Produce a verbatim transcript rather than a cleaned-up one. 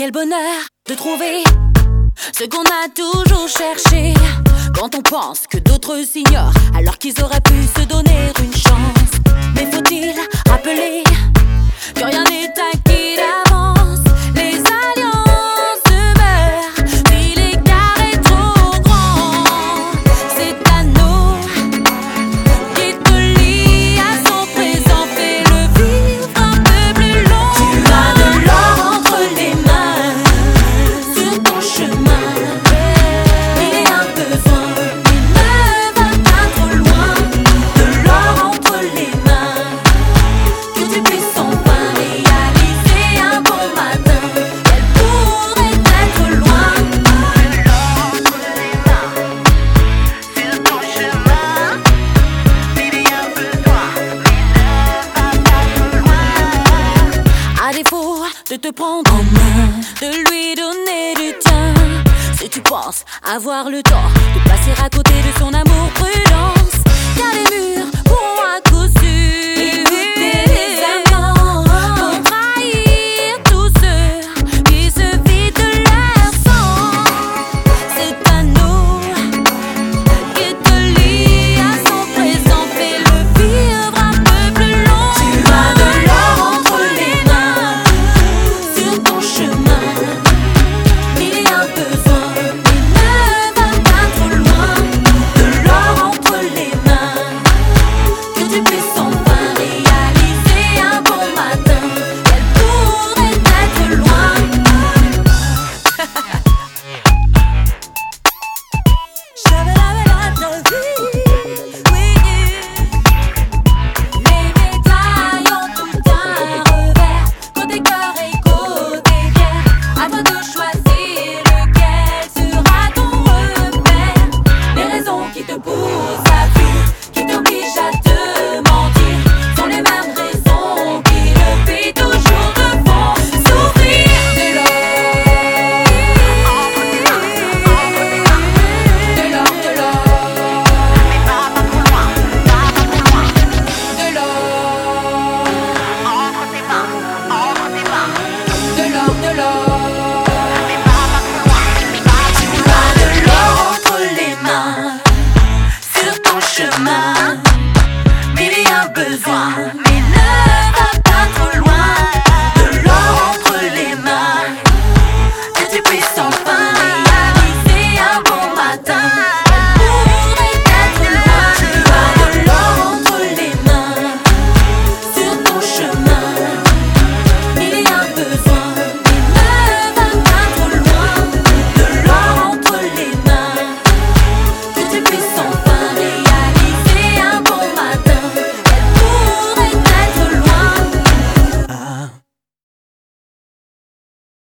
Quel bonheur de trouver ce qu'on a toujours cherché. Quand on pense que d'autres ignorent, alors qu'ils auraient pu se donner une chance. Mais faut-il rappeler que rien n'est acquis d'avance? Les alliances meurent si l'écart est trop grand. C'est à nous qui te lie à son présent, fais-le vivre un peu plus long. Tu as de l'or entre les mains sur ton chemin. Il est un besoin, il ne va pas trop loin. De l'or entre les mains, que tu puisses enfin réaliser un bon matin. Elle pourrait être loin. De l'or entre les mains sur ton chemin. Il est un besoin, il ne va pas trop loin. À défaut de te prendre en main, de lui donner du tien, si tu penses avoir le temps de passer à côté de son amour, prudence, car les murs